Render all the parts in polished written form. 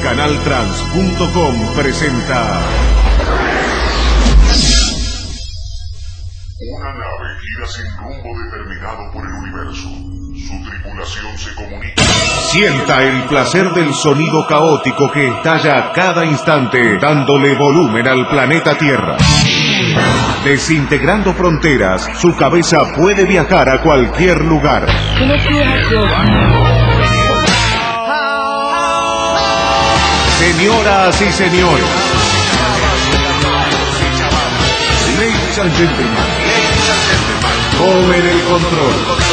Canaltrans.com presenta... Una nave gira sin rumbo determinado por el universo. Su tripulación se comunica. Sienta el placer del sonido caótico que estalla a cada instante, dándole volumen al planeta Tierra. Desintegrando fronteras, su cabeza puede viajar a cualquier lugar. Señoras y señores, ladies and gentlemen, tomen el control.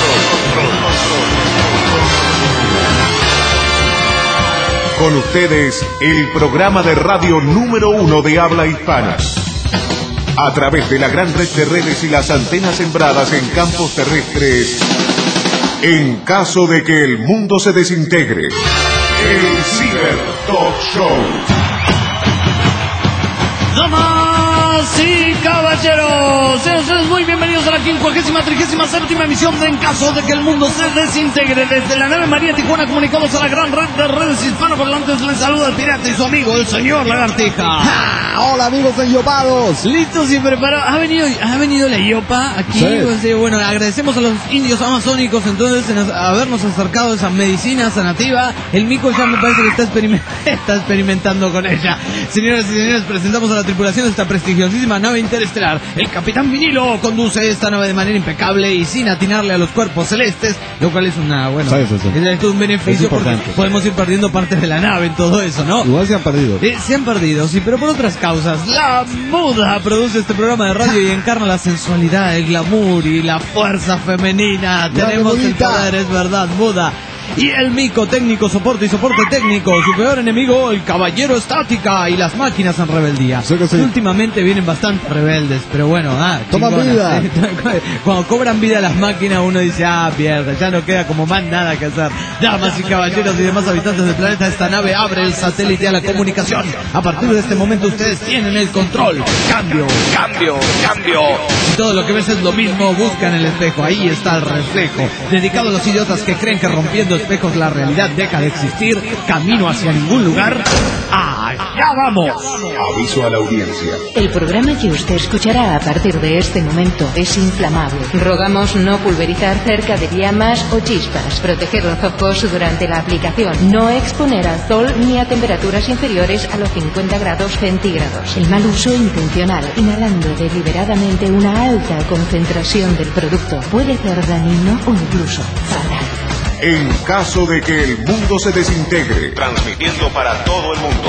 Con ustedes, el programa de radio número 1 de habla hispana. A través de la gran red de redes y las antenas sembradas en campos terrestres, en caso de que el mundo se desintegre, el Ciber Talk Show. Damas y caballeros, sean ustedes muy bienvenidos a la 50ª emisión de En caso de que el mundo se desintegre. Desde la nave María Tijuana comunicamos a la gran red de redes hispanoparlantes. Les saluda el pirata y su amigo, el señor Lagartija. ¡Ja! Hola amigos enyopados. Listos y preparados. ¿Ha venido la yopa aquí? Sí. Pues, bueno, agradecemos a los indios amazónicos entonces en habernos acercado esa medicina sanativa. El mico ya me parece que está experimentando con ella. Señoras y señores, presentamos a la tripulación de esta prestigiosísima nave interestelar. El Capitán Vinilo conduce esta nave de manera impecable y sin atinarle a los cuerpos celestes, lo cual es una, bueno, es un beneficio porque podemos ir perdiendo partes de la nave en todo eso, ¿no? Igual se han perdido. Se han perdido, sí, pero por otras causas. La Muda produce este programa de radio y encarna la sensualidad, el glamour y la fuerza femenina. Tenemos el poder, es verdad, Muda. Y el mico técnico, soporte y soporte técnico, su peor enemigo, el caballero estática y las máquinas en rebeldía. Sí. Últimamente vienen bastante rebeldes, pero bueno, toma vida. Cuando cobran vida las máquinas uno dice, pierde, ya no queda como más nada que hacer. Damas y caballeros y demás habitantes del planeta, esta nave abre el satélite a la comunicación. A partir de este momento ustedes tienen el control. Cambio. Si todo lo que ves es lo mismo, busca en el espejo, ahí está el reflejo. Dedicado a los idiotas que creen que rompiendo espejos la realidad deja de existir, camino hacia ningún lugar. ¡Allá vamos! Aviso a la audiencia. El programa que usted escuchará a partir de este momento es inflamable. Rogamos no pulverizar cerca de llamas o chispas, proteger los ojos durante la aplicación, no exponer al sol ni a temperaturas inferiores a los 50 grados centígrados. El mal uso intencional, inhalando deliberadamente una alta concentración del producto, puede ser dañino o incluso fatal. En caso de que el mundo se desintegre, transmitiendo para todo el mundo.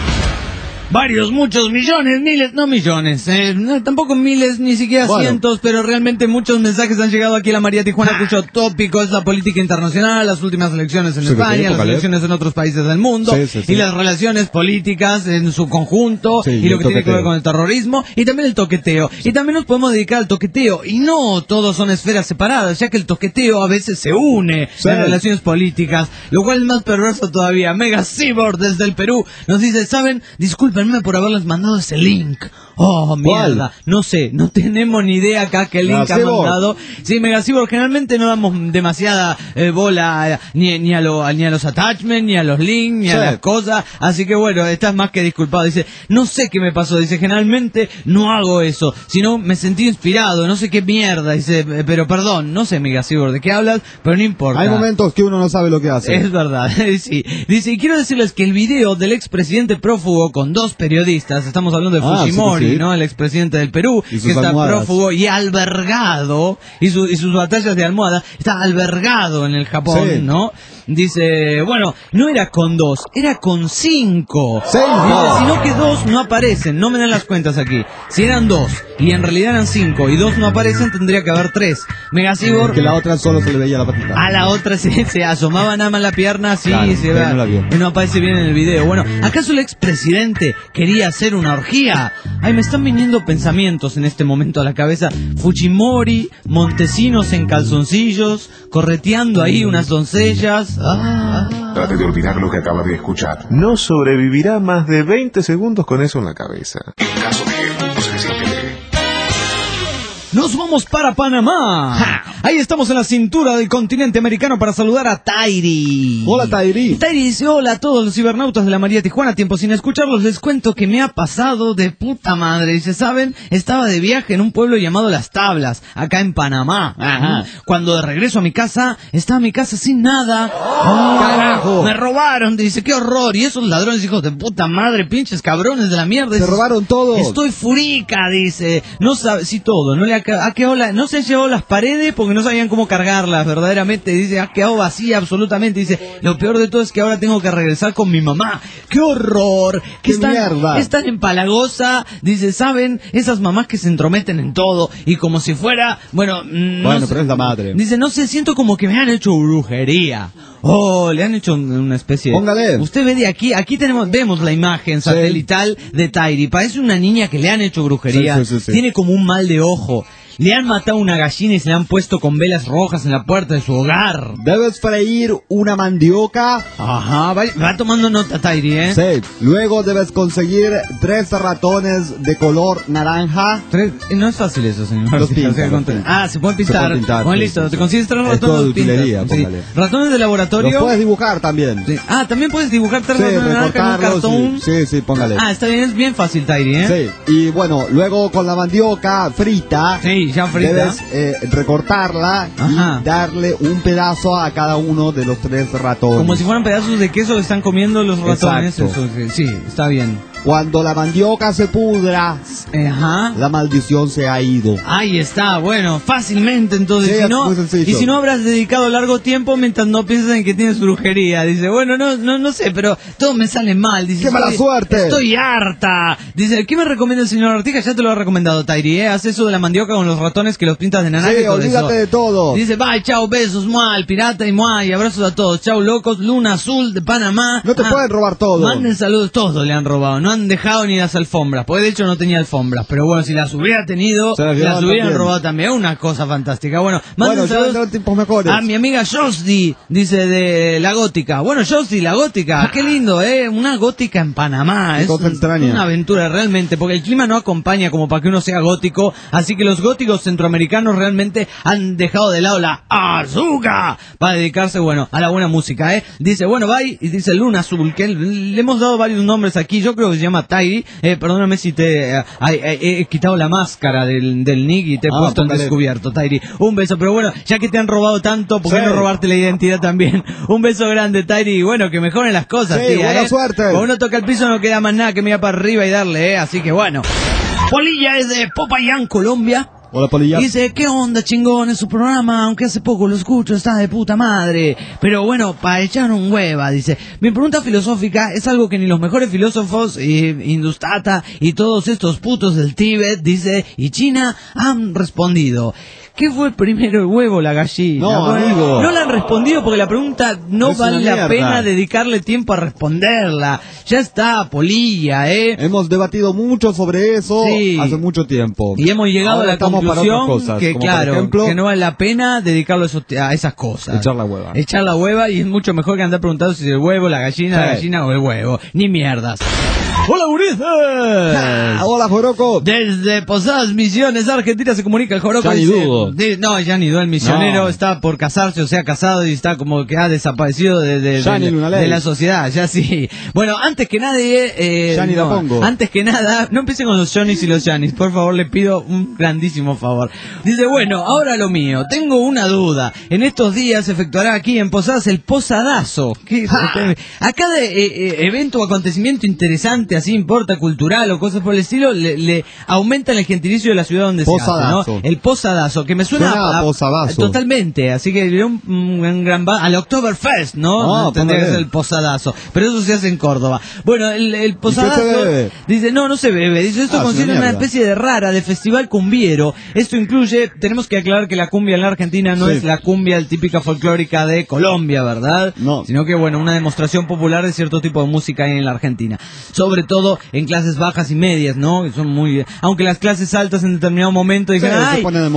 Varios, muchos, millones, miles, no millones, tampoco miles, ni siquiera cientos, pero realmente muchos mensajes han llegado aquí a la María Tijuana, cuyo tópico es la política internacional, las últimas elecciones en España, las elecciones en otros países del mundo, y las relaciones políticas en su conjunto, y lo que tiene que ver con el terrorismo, y también el toqueteo. Y también nos podemos dedicar al toqueteo, y no todos son esferas separadas, ya que el toqueteo a veces se une en relaciones políticas, lo cual es más perverso todavía. Mega Cyborg desde el Perú nos dice, ¿saben? Disculpenme por haberles mandado ese link. Oh, mierda. No sé, no tenemos ni idea acá qué link ha mandado. Sí, Megacibor, generalmente no damos demasiada bola ni a los attachments, ni a los links, ni a las cosas. Así que bueno, estás más que disculpado. Dice, no sé qué me pasó. Dice, generalmente no hago eso, sino me sentí inspirado, no sé qué mierda. Dice, pero perdón, no sé, Megacibor, de qué hablas, pero no importa. Hay momentos que uno no sabe lo que hace. Es verdad, sí. Dice, y quiero decirles que el video del expresidente prófugo con dos periodistas, estamos hablando de Fujimori, ¿no? El expresidente del Perú, que está prófugo y albergado, y sus batallas de almohada, está albergado en el Japón, ¿no? Dice, bueno, no era con 2, era con 5. Dice, sino que 2 no aparecen, no me dan las cuentas aquí. Si eran 2 y en realidad eran 5 y 2 no aparecen, tendría que haber 3. Megacibor, que la otra solo se le veía la patita. A la otra se asomaba nada más la pierna, sí, claro, se ve, no aparece bien en el video. Bueno, ¿acaso el expresidente quería hacer una orgía? Ay, me están viniendo pensamientos en este momento a la cabeza. Fujimori, Montesinos en calzoncillos, correteando ahí unas doncellas. Trate de olvidar lo que acaba de escuchar. No sobrevivirá más de 20 segundos con eso en la cabeza. En caso de que el mundo se desintegre. Nos vamos para Panamá. Ahí estamos en la cintura del continente americano para saludar a Tairi. Hola, Tairi. Tairi dice, hola a todos los cibernautas de la María Tijuana. Tiempo sin escucharlos, les cuento que me ha pasado de puta madre. Dice, ¿saben? Estaba de viaje en un pueblo llamado Las Tablas, acá en Panamá. Ajá. Cuando de regreso a mi casa, estaba mi casa sin nada. ¡Carajo! Me robaron, dice, qué horror. Y esos ladrones, hijos de puta madre, pinches cabrones de la mierda. Se robaron todo. Estoy furica, dice. No sabe, sí todo. No le ha quedado no se han llevado las paredes porque no sabían cómo cargarlas, verdaderamente. Dice, ha quedado vacía absolutamente. Dice, lo peor de todo es que ahora tengo que regresar con mi mamá. ¡Qué horror! ¡Qué mierda! Están empalagosa. Dice, ¿saben? Esas mamás que se entrometen en todo y como si fuera, bueno, Bueno, pero es la madre. Dice, no sé, siento como que me han hecho brujería. Oh, le han hecho una especie. Póngale. Usted ve de aquí vemos la imagen satelital de Tairi. Parece una niña que le han hecho brujería. Sí. Tiene como un mal de ojo. Le han matado una gallina y se le han puesto con velas rojas en la puerta de su hogar. Debes freír una mandioca. Ajá, va tomando nota, Tairi, ¿eh? Sí. Luego debes conseguir 3 ratones de color naranja. No es fácil eso, señor. Los pintas, Se pueden pintar. pueden pintar, Bueno, sí, listo, sí, te sí. consigues 3 Es todo ratones, de los pintas. utilería, Sí. póngale. Ratones de laboratorio. Los puedes dibujar también. Sí. Ah, también puedes dibujar 3 Sí, ratones de naranja en un recortarlos. cartón. Sí, póngale. Ah, está bien, es bien fácil, Tairi, ¿eh? Sí. Y bueno, luego con la mandioca frita. Sí, ya frita. Debes recortarla. Ajá. Y darle un pedazo a cada uno de los 3 ratones. Como si fueran pedazos de queso que están comiendo los ratones. Exacto. Eso, sí, está bien. Cuando la mandioca se pudra, Ajá. la maldición se ha ido. Ahí está, bueno, fácilmente entonces. Sí, Si es no, muy sencillo. y si no habrás dedicado largo tiempo mientras no piensas en que tienes brujería. Dice, bueno, no sé, pero todo me sale mal. Dice, ¡Qué mala suerte! Estoy harta. Dice, ¿qué me recomienda el señor Artija? Ya te lo ha recomendado, Tairi, ¿eh? Haz eso de la mandioca con los ratones que los pintas de naranja. Sí, y todo olvídate eso. de todo. Dice, bye, chao, besos, mual, pirata y muay, abrazos a todos. Chao, locos, Luna Azul de Panamá. No te pueden robar todo. Manden saludos, todos le han robado. No han dejado ni las alfombras, porque de hecho no tenía alfombras. Pero bueno, si las hubiera tenido, Se las las llevaban hubieran también. robado también. Una cosa fantástica. Bueno, manden Bueno, ya saludos vendrán tiempos mejores. a mi amiga Josdi, dice de La Gótica. Bueno, Josdi, La Gótica, qué lindo, una gótica en Panamá. Qué Es cosa extraña. una aventura realmente, porque el clima no acompaña como para que uno sea gótico. Así que los góticos centroamericanos realmente han dejado de lado la azúcar para dedicarse, bueno, a la buena música, Dice, bueno, bye, y dice Luna Azul, que le hemos dado varios nombres aquí. Yo creo que se llama Tairi. Perdóname si te he quitado la máscara del nick y te he puesto en póngale. descubierto, Tairi. Un beso, pero bueno, ya que te han robado tanto, ¿por qué Sí. no robarte la identidad también? Un beso grande, Tairi, y bueno, que mejoren las cosas, Sí, tía, buena suerte. Cuando uno toca el piso no queda más nada que mirar para arriba y darle, así que bueno. Polilla es de Popayán, Colombia. Hola, Polilla. Dice, ¿qué onda, chingón? Es su programa, aunque hace poco lo escucho, está de puta madre. Pero bueno, para echar un hueva, dice. Mi pregunta filosófica es algo que ni los mejores filósofos, Hindustata y todos estos putos del Tíbet, dice, y China, han respondido. ¿Qué fue primero, el huevo o la gallina? No, Bueno, amigo. no la han respondido porque la pregunta no Es vale una la mierda. pena dedicarle tiempo a responderla. Ya está, Polilla, Hemos debatido mucho sobre eso Sí. hace mucho tiempo. Y hemos llegado Ahora a la estamos para conclusión otras cosas, que, como claro, por ejemplo, que no vale la pena dedicarlo a esas cosas. echar la hueva. Echar la hueva, y es mucho mejor que andar preguntando si es el huevo, la Sí. gallina o el huevo. Ni mierdas. ¡Hola, gurises! Ah, hola, Joroco. Desde Posadas Misiones, Argentina, se comunica el Joroco. Ya ni dice- dudo. No, ya ni dudo, el misionero No. está por casarse, o sea, casado, y está como que ha desaparecido Ya ni una ley. de la sociedad, ya sí. Bueno, antes que nadie... Ya ni la pongo. Antes que nada, no empiecen con los Johnnys y los Janis, por favor, le pido un grandísimo favor. Dice, bueno, ahora lo mío, tengo una duda. En estos días se efectuará aquí en Posadas el posadazo. A cada evento o acontecimiento interesante, así importa, cultural o cosas por el estilo, le aumentan el gentilicio de la ciudad donde se hace, Posadazo. ¿no? El posadazo, que me suena Suena a posadazo. totalmente, así que un gran al Oktoberfest, ¿no? No, Tendría que póngale. ser el posadazo, pero eso se hace en Córdoba. Bueno, el qué posadazo se bebe? dice, no se bebe, dice, esto Ah, consiste es en una una mierda. especie de rara de festival cumbiero. Esto incluye, tenemos que aclarar que la cumbia en la Argentina no Sí. es la cumbia típica folclórica de Colombia, ¿verdad? No. Sino que, bueno, una demostración popular de cierto tipo de música ahí en la Argentina. Sobre todo en clases bajas y medias, ¿no? Que son muy... Aunque las clases altas en determinado momento dicen, Sí, se ¡ay! pone de moda y La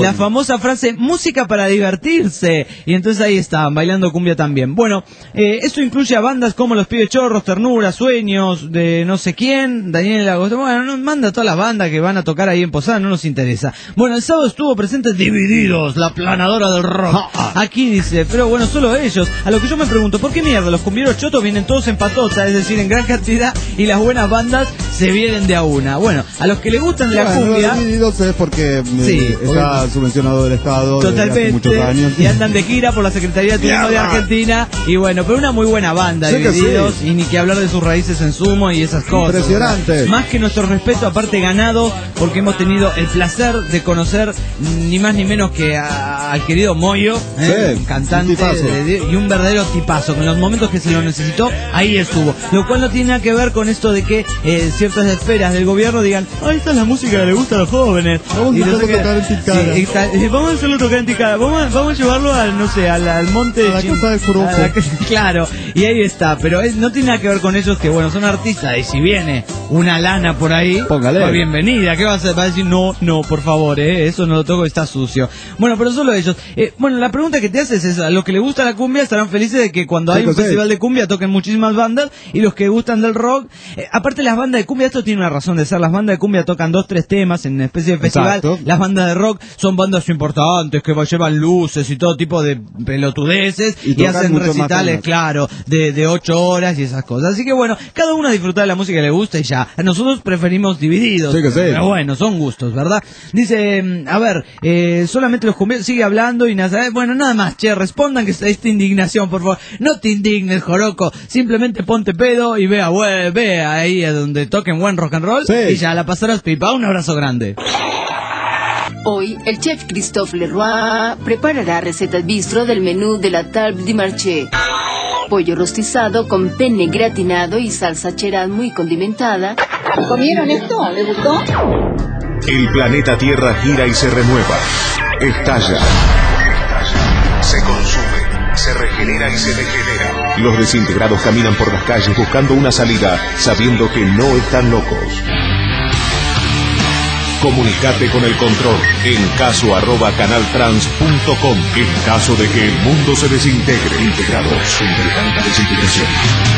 La famosa frase, música para divertirse. Y entonces ahí estaban, bailando cumbia también. Bueno, esto incluye a bandas como Los Pibes Chorros, Ternura, Sueños, de no sé quién, Daniel Agosto. Bueno, nos manda todas las bandas que van a tocar ahí en Posada, no nos interesa. Bueno, el sábado estuvo presente Divididos, la planadora del rock. Aquí dice, pero bueno, solo ellos. A lo que yo me pregunto, ¿por qué mierda los cumbieros chotos vienen todos en patota? Es decir, en gran cantidad, y las buenas bandas se vienen de a una. Bueno, a los que les gustan de la cumbia... Los Divididos es porque sí, está subvencionado del Estado totalmente, desde hace muchos años. Y andan de gira por la Secretaría de Turismo de Argentina. Y bueno, pero una muy buena banda, sí, Divididos, sí. Y ni que hablar de sus raíces en sumo y esas cosas. Impresionante. ¿Verdad? Más que nuestro respeto, aparte ganado, porque hemos tenido el placer de conocer ni más ni menos que al querido Moyo, sí, cantante y un verdadero tipazo. En los momentos que se lo necesitó, ahí estuvo. Lo cual no tiene nada que ver con esto de que ciertas esferas del gobierno digan, ahí está la música que le gusta a los jóvenes. Vamos a hacerlo tocar en Tilcara. Sí, vamos a hacerlo tocar en Tilcara. Vamos a llevarlo al, no sé, al monte. A la casa del Joropo. Claro, y ahí está. Pero no tiene nada que ver con ellos, que bueno, son artistas. Y si viene una lana por ahí, póngale. Pues bienvenida. ¿Qué va a hacer? Va a decir, no, por favor, eso no lo toco, está sucio. Bueno, pero solo ellos. Bueno, la pregunta que te haces es, a los que les gusta la cumbia estarán felices de que cuando hay un festival de cumbia toquen muchísimas bandas, y los que gustan del rock, aparte las bandas de cumbia, esto tiene una razón de ser, las bandas de cumbia tocan 2-3 temas en una especie de festival. Exacto. Las bandas de rock son bandas importantes que llevan luces y todo tipo de pelotudeces y hacen recitales, claro, de 8 horas y esas cosas. Así que bueno, cada uno disfruta de la música que le gusta y ya. Nosotros preferimos Divididos, sí, pero bueno, son gustos, ¿verdad? Dice, a ver, solamente los cumbieros, sigue hablando y nada, bueno, nada más, che, respondan que está esta indignación, por favor. No te indignes, Joroco, simplemente ponte pedo y ve ahí a donde toquen buen rock and roll, sí. Y ya la pasarás pipa. Un abrazo grande. Hoy, el chef Christophe Leroy preparará recetas bistro del menú de la table du marché. Pollo rostizado con penne gratinado y salsa cheddar muy condimentada. ¿Comieron esto? ¿Les gustó? El planeta Tierra gira y se renueva. Estalla. Se consume, se regenera y se degenera. Los desintegrados caminan por las calles buscando una salida, sabiendo que no están locos. Comunicate con el control en caso@canaltrans.com. En caso de que el mundo se desintegre, integrados en alta desintegración.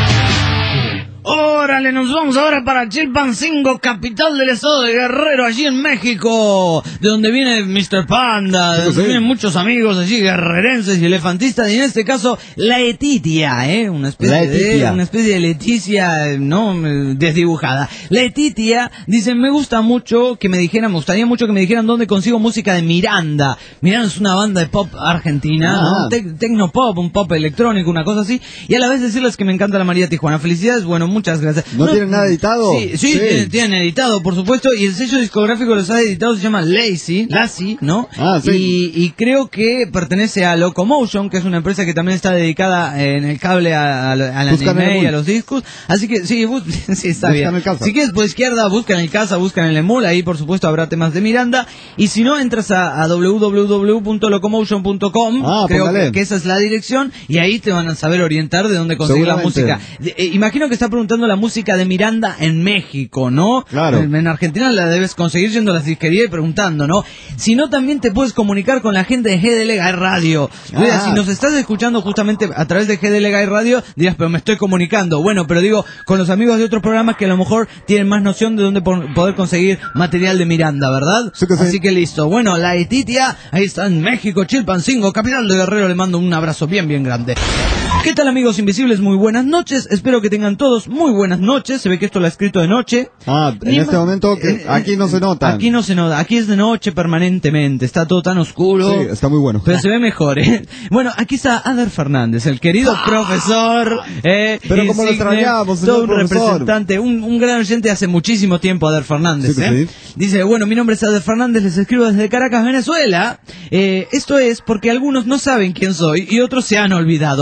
Órale, nos vamos ahora para Chilpancingo, capital del estado de Guerrero, allí en México, de donde viene Mr. Panda, de donde vienen muchos amigos allí guerrerenses y elefantistas, y en este caso la Etitia, una especie de Leticia, no desdibujada. La Etitia dice, me gustaría mucho que me dijeran dónde consigo música de Miranda. Miranda es una banda de pop argentina, ¿no? Tecnopop, un pop electrónico, una cosa así, y a la vez decirles que me encanta la María Tijuana. Felicidades, bueno, muchas gracias. ¿No tienen nada editado? Sí. Tienen editado, por supuesto, y el sello discográfico los ha editado, se llama Lassie, ¿no? Sí. Y creo que pertenece a Locomotion, que es una empresa que también está dedicada en el cable al anime y a los discos, así que sí, está bien. Si quieres por izquierda, busca en el casa, busca en el emul, ahí por supuesto habrá temas de Miranda, y si no, entras a www.locomotion.com, creo que esa es la dirección, y ahí te van a saber orientar de dónde conseguir la música. Imagino que está preguntando la música de Miranda en México, ¿no? Claro. En Argentina la debes conseguir yendo a la disquería y preguntando, ¿no? Si no, también te puedes comunicar con la gente de GDLGA Radio. Si nos estás escuchando justamente a través de GDLGA Radio, dirás, pero me estoy comunicando. Bueno, pero digo, con los amigos de otros programas que a lo mejor tienen más noción de dónde poder conseguir material de Miranda, ¿verdad? Sí que sí. Así que listo. Bueno, la Etitia, ahí está en México, Chilpancingo, capital de Guerrero, le mando un abrazo bien grande. ¿Qué tal, amigos invisibles? Muy buenas noches. Espero que tengan todos muy buenas noches. Se ve que esto lo ha escrito de noche. En este momento aquí no se nota. Aquí no se nota. Aquí es de noche permanentemente. Está todo tan oscuro. Sí, está muy bueno. Pero se ve mejor, Bueno, aquí está Ader Fernández, el querido profesor. Pero como lo extrañamos, todo un representante, un gran oyente hace muchísimo tiempo, Ader Fernández. Sí. Dice, bueno, mi nombre es Ader Fernández, les escribo desde Caracas, Venezuela. Esto es porque algunos no saben quién soy y otros se han olvidado. Supongo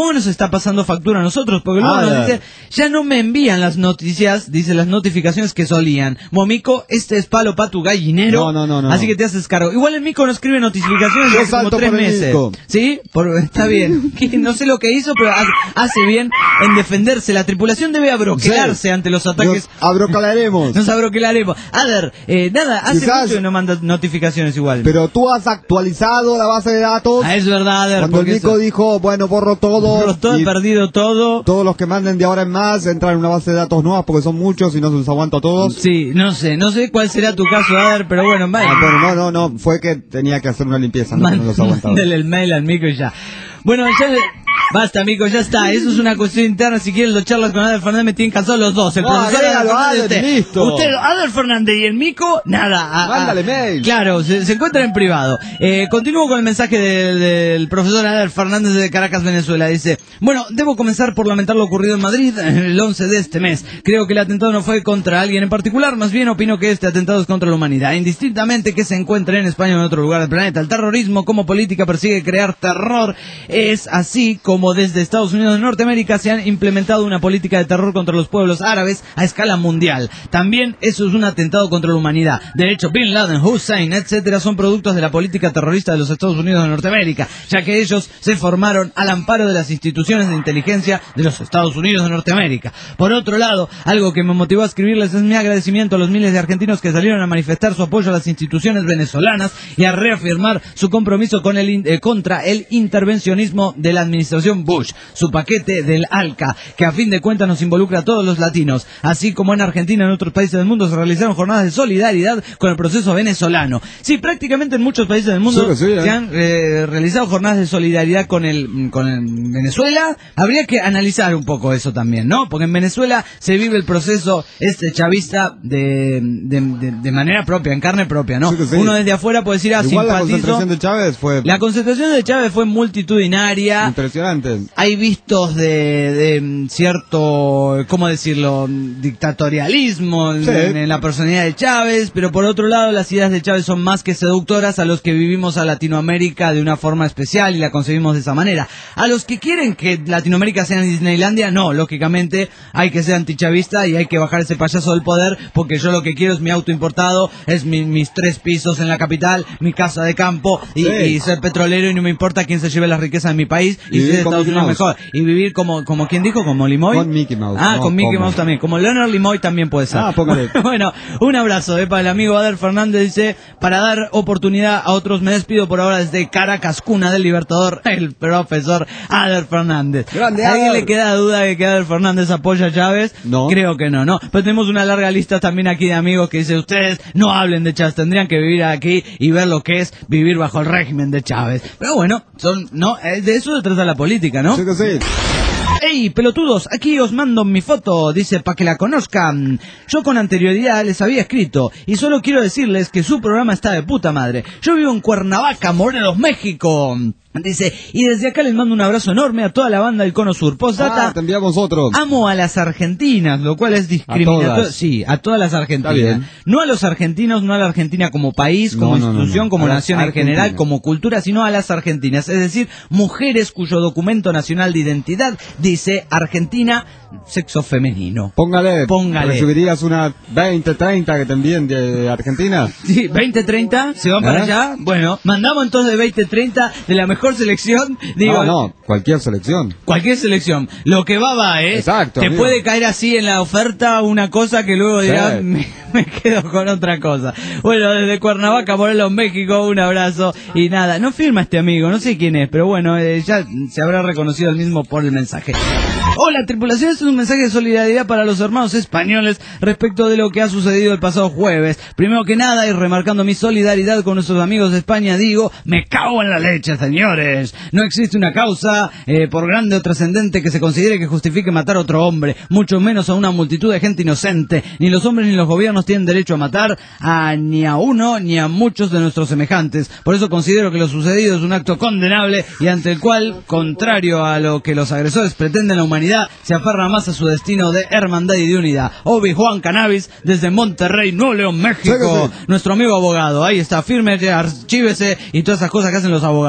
luego nos está pasando factura a nosotros, porque luego nos dice, ya no me envían las noticias, dice las notificaciones que solían. Momico, este es palo para tu gallinero, no. así que te haces cargo. Igual el Mico no escribe notificaciones Yo hace como salto 3 por el meses. Mico. ¿Sí? Está bien. No sé lo que hizo, pero hace bien en defenderse. La tripulación debe abroquelarse ante los ataques. Nos abroquelaremos. Nos abroquelaremos. Ader, nada, hace Quizás, mucho que no manda notificaciones igual. Pero tú has actualizado la base de datos. Es verdad, Ader. Cuando el Mico dijo, bueno, borro todo. He perdido todo. Todos los que manden de ahora en más entran en una base de datos nueva porque son muchos y no se los aguanto a todos. Sí, no sé cuál será tu caso, Ader, pero bueno, vale. Bueno, no, fue que tenía que hacer una limpieza, no los aguantaba. Mándale el mail al Mico y ya. Bueno, ya... Basta, Mico, ya está. Eso es una cuestión interna. Si quieres lo charlas con Ader Fernández, me tienen cansados los dos. El profesor Ader Fernández, listo. Usted, Ader Fernández y el Mico, nada. Mándale mail. Claro, se encuentran en privado. Continúo con el mensaje del profesor Ader Fernández de Caracas, Venezuela. Dice, bueno, debo comenzar por lamentar lo ocurrido en Madrid el 11 de este mes. Creo que el atentado no fue contra alguien en particular, más bien opino que este atentado es contra la humanidad. Indistintamente que se encuentre en España o en otro lugar del planeta, el terrorismo como política persigue crear terror. Es así como desde Estados Unidos de Norteamérica se han implementado una política de terror contra los pueblos árabes a escala mundial. También eso es un atentado contra la humanidad. De hecho, Bin Laden, Hussein, etcétera, son productos de la política terrorista de los Estados Unidos de Norteamérica, ya que ellos se formaron al amparo de las instituciones de inteligencia de los Estados Unidos de Norteamérica. Por otro lado, algo que me motivó a escribirles es mi agradecimiento a los miles de argentinos que salieron a manifestar su apoyo a las instituciones venezolanas y a reafirmar su compromiso con contra el intervencionismo de la administración Bush, su paquete del ALCA, que a fin de cuentas nos involucra a todos los latinos. Así como en Argentina y en otros países del mundo se realizaron jornadas de solidaridad con el proceso venezolano. Sí, prácticamente en muchos países del mundo se han realizado jornadas de solidaridad con el Venezuela. Habría que analizar un poco eso también, ¿no? Porque en Venezuela se vive el proceso chavista de manera propia, en carne propia, ¿no? Uno desde afuera puede decir, igual simpatizo. La concentración de Chávez fue... La concentración de Chávez fue multitudinaria. Impresionante. Hay vistos de cierto, ¿cómo decirlo?, dictatorialismo en la personalidad de Chávez, pero por otro lado las ideas de Chávez son más que seductoras a los que vivimos a Latinoamérica de una forma especial y la concebimos de esa manera. A los que quieren que Latinoamérica sea Disneylandia, no, lógicamente hay que ser antichavista y hay que bajar ese payaso del poder, porque yo lo que quiero es mi auto importado, es mis 3 pisos en la capital, mi casa de campo y ser petrolero y no me importa quién se lleve las riquezas de mi país y ser de Estados Unidos mejor. Y vivir como ¿quién dijo? ¿Como Limoy? Con Mickey Mouse. Con Mickey Mouse también. Como Leonard Limoy también puede ser. Póngale. Bueno, un abrazo para el amigo Ader Fernández. Dice, para dar oportunidad a otros me despido por ahora desde Caracas, cuna del Libertador, el profesor Ader Fernández. Grande, ¿A alguien Ader. le queda duda de que Ader Fernández apoya a Chávez? No. Creo que no. Pero tenemos una larga lista también aquí de amigos que dice, ustedes no hablen de Chávez, tendrían que vivir aquí y ver lo que es vivir bajo el régimen de Chávez. Pero bueno, de eso se trata la política, ¿no? Sí que sí. ¡Ey, pelotudos! Aquí os mando mi foto, dice, para que la conozcan. Yo con anterioridad les había escrito, y solo quiero decirles que su programa está de puta madre. Yo vivo en Cuernavaca, Morelos, México. Dice, y desde acá les mando un abrazo enorme a toda la banda del Cono Sur. Postdata, te enviamos otro. amo a las argentinas, lo cual es discriminatorio. Sí, a todas las argentinas. No a los argentinos, no a la Argentina como país, como institución, como nación en general, como cultura, sino a las argentinas. Es decir, mujeres cuyo documento nacional de identidad dice Argentina, sexo femenino. Póngale. ¿Recibirías una 20-30 que te envíen de Argentina? Sí, 20-30, ¿se van para allá? Bueno, mandamos entonces 20-30 de la mejor selección. Digo, no, cualquier selección. Cualquier selección. Lo que va, ¿eh? Exacto. Te amigo. puede caer así en la oferta una cosa que luego dirás, me quedo con otra cosa. Bueno, desde Cuernavaca, Morelos, México, un abrazo. Y nada, no firma este amigo, no sé quién es, pero bueno, ya se habrá reconocido el mismo por el mensaje. Hola, tripulación, este es un mensaje de solidaridad para los hermanos españoles respecto de lo que ha sucedido el pasado jueves. Primero que nada, y remarcando mi solidaridad con nuestros amigos de España, digo, me cago en la leche, señores. No existe una causa, por grande o trascendente, que se considere que justifique matar a otro hombre, mucho menos a una multitud de gente inocente. Ni los hombres ni los gobiernos tienen derecho a matar ni a uno ni a muchos de nuestros semejantes. Por eso considero que lo sucedido es un acto condenable y ante el cual, contrario a lo que los agresores pretenden, la humanidad se aferra más a su destino de hermandad y de unidad. Obi-Juan Cannabis, desde Monterrey, Nuevo León, México. Nuestro amigo abogado, ahí está, firme, archívese y todas esas cosas que hacen los abogados. El abogado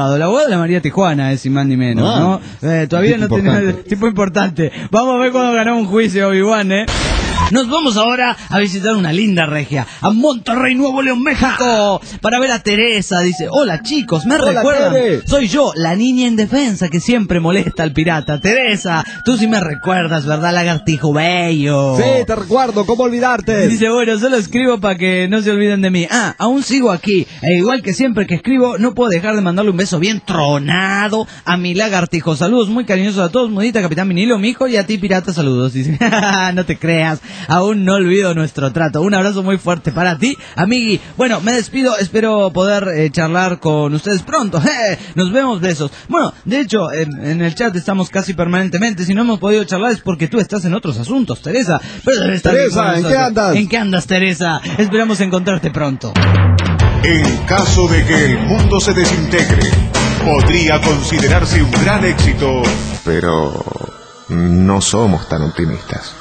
Hola María Tijuana, es sin más ni menos, ¿no? Todavía no tiene tipo importante. Vamos a ver cuando ganó un juicio Obi-Wan, Nos vamos ahora a visitar una linda regia, a Monterrey, Nuevo León, México, para ver a Teresa. Dice, hola chicos, ¿me recuerdan? Tere. Soy yo, la niña indefensa que siempre molesta al pirata. Teresa, tú sí me recuerdas, ¿verdad, lagartijo bello? Sí, te recuerdo, ¿cómo olvidarte? Dice, bueno, solo escribo para que no se olviden de mí. Aún sigo aquí. Igual que siempre que escribo, no puedo dejar de mandarle un beso bien tronado a mi lagartijo. Saludos muy cariñosos a todos, Mudita, Capitán Vinilo, mijo, y a ti, pirata, saludos. Dice, no te creas. Aún no olvido nuestro trato. Un abrazo muy fuerte para ti, amigui. Bueno, me despido. Espero poder charlar con ustedes pronto. Nos vemos, besos. Bueno, de hecho, en el chat estamos casi permanentemente. Si no hemos podido charlar es porque tú estás en otros asuntos, Teresa. Pero debe estar Teresa, ¿en qué andas? ¿En qué andas, Teresa? Esperamos encontrarte pronto. En caso de que el mundo se desintegre, podría considerarse un gran éxito, pero no somos tan optimistas.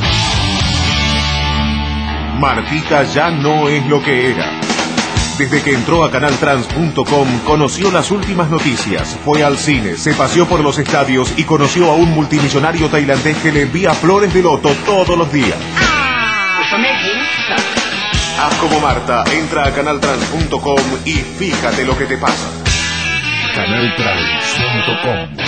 Martita ya no es lo que era. Desde que entró a canaltrans.com conoció las últimas noticias, fue al cine, se paseó por los estadios y conoció a un multimillonario tailandés que le envía flores de loto todos los días. Haz como Marta, entra a canaltrans.com y fíjate lo que te pasa. Canaltrans.com.